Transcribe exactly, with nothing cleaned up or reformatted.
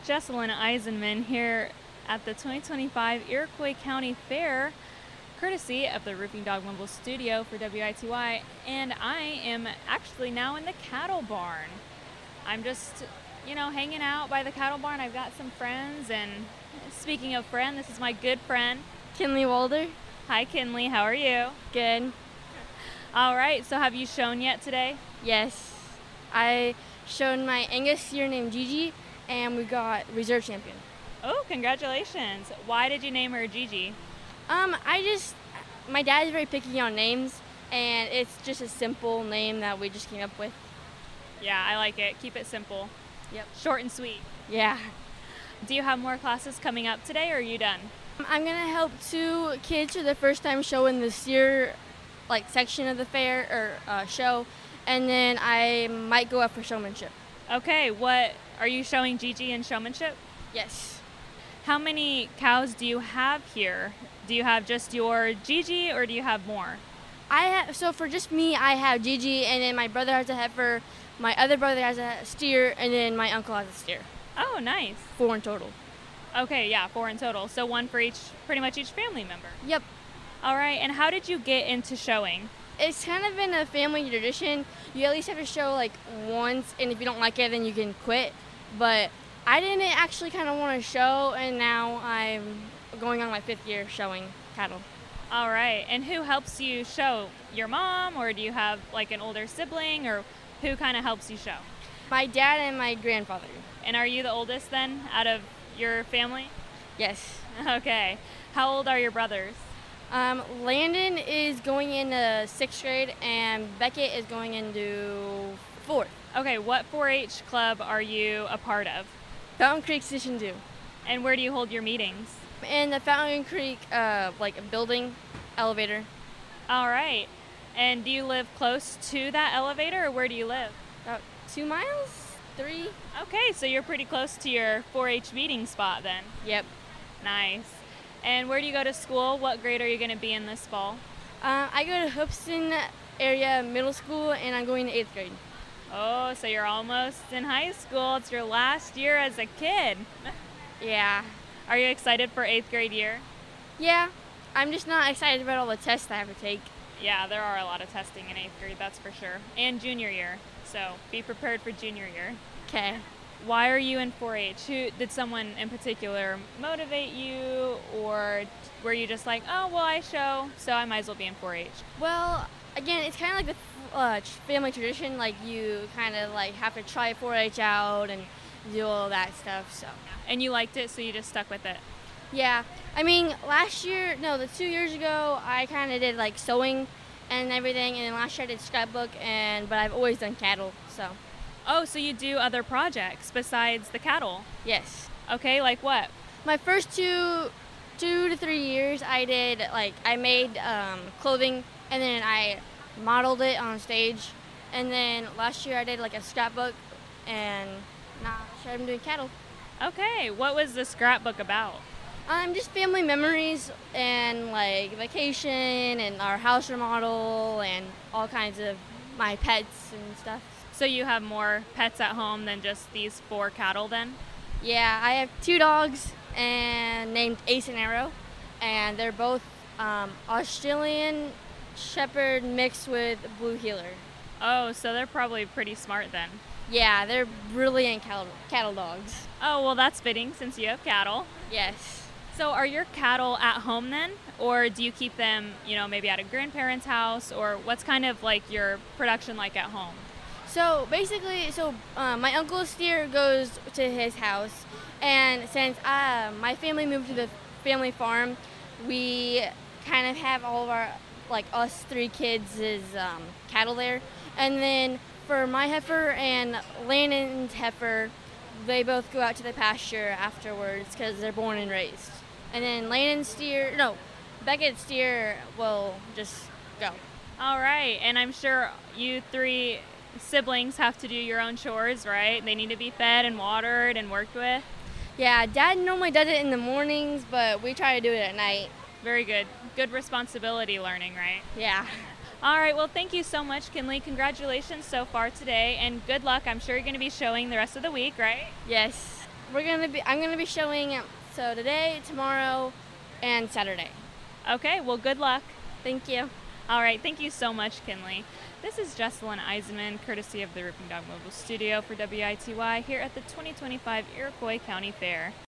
Jesselyn Eisenman here at the twenty twenty-five Iroquois County Fair, courtesy of the Roofing Dog Mobile Studio for W I T Y, and I am actually now in the cattle barn. I'm just, you know, hanging out by the cattle barn. I've got some friends, and speaking of friend, this is my good friend, Kinley Walder. Hi, Kinley. How are you? Good. All right. So have you shown yet today? Yes. I showed my Angus steer named Gigi, and we got reserve champion. Oh, congratulations. Why did you name her Gigi? Um, I just, my dad's very picky on names, and it's just a simple name that we just came up with. Yeah, I like it. Keep it simple. Yep. Short and sweet. Yeah. Do you have more classes coming up today, or are you done? I'm going to help two kids for the first time show in the steer, like, section of the fair, or uh, show, and then I might go up for showmanship. Okay, what, are you showing Gigi in showmanship? Yes. How many cows do you have here? Do you have just your Gigi, or do you have more? I have, so for just me, I have Gigi, and then my brother has a heifer, my other brother has a steer, and then my uncle has a steer. Oh, nice. Four in total. Okay, yeah, four in total. So one for each, pretty much each family member. Yep. All right, and how did you get into showing? It's kind of been a family tradition. You at least have to show like once, and if you don't like it, then you can quit. But I didn't actually kind of want to show, and now I'm going on my fifth year showing cattle. All right, and who helps you show? Your mom, or do you have like an older sibling, or who kind of helps you show? My dad and my grandfather. And are you the oldest then out of your family? Yes. Okay. How old are your brothers? Um, Landon is going into sixth grade, and Beckett is going into fourth. Okay, what four H club are you a part of? Fountain Creek Station two. And where do you hold your meetings? In the Fountain Creek, uh, like a building, elevator. All right. And do you live close to that elevator, or where do you live? About two miles? Three? Okay, so you're pretty close to your four H meeting spot then. Yep. Nice. And where do you go to school? What grade are you going to be in this fall? Uh, I go to Hoopston area middle school, and I'm going to eighth grade. Oh, so you're almost in high school. It's your last year as a kid. Yeah. Are you excited for eighth grade year? Yeah. I'm just not excited about all the tests I have to take. Yeah, there are a lot of testing in eighth grade, that's for sure. And junior year. So be prepared for junior year. Okay. Why are you in four H? Who, did someone in particular motivate you, or were you just like, oh, well, I show, so I might as well be in four H? Well, again, it's kind of like the uh, family tradition. Like, you kind of like have to try four H out and do all that stuff. So. And you liked it, so you just stuck with it? Yeah. I mean, last year, no, the two years ago, I kind of did like sewing and everything, and then last year I did scrapbook, and but I've always done cattle, so. Oh, so you do other projects besides the cattle? Yes. Okay, like what? My first two, two to three years, I did like I made um, clothing, and then I modeled it on stage, and then last year I did like a scrapbook, and now I'm doing cattle. Okay, what was the scrapbook about? Um, just family memories and like vacation and our house remodel and all kinds of my pets and stuff. So you have more pets at home than just these four cattle then? Yeah, I have two dogs and named Ace and Arrow, and they're both um, Australian Shepherd mixed with Blue Heeler. Oh, so they're probably pretty smart then. Yeah, they're brilliant cattle, cattle dogs. Oh, well, that's fitting since you have cattle. Yes. So are your cattle at home then? Or do you keep them, you know, maybe at a grandparent's house? Or what's kind of like your production like at home? So basically, so uh, my uncle's steer goes to his house, and since uh, my family moved to the family farm, we kind of have all of our, like us three kids' um, cattle there. And then for my heifer and Landon's heifer, they both go out to the pasture afterwards because they're born and raised. And then Landon's steer, no, Beckett's steer will just go. All right, and I'm sure you three siblings have to do your own chores, right? They need to be fed and watered and worked with. Yeah, Dad normally does it in the mornings, but we try to do it at night. Very good. Good responsibility learning, right? Yeah. All right, well, thank you so much, Kinley. Congratulations so far today, and good luck. I'm sure you're going to be showing the rest of the week, right? Yes. we're gonna be. I'm gonna be showing. So today, tomorrow, and Saturday. Okay, well, good luck. Thank you. All right, thank you so much, Kinley. This is Jesselyn Eisenman, courtesy of the Roofing Dog Mobile Studio for W I T Y here at the twenty twenty-five Iroquois County Fair.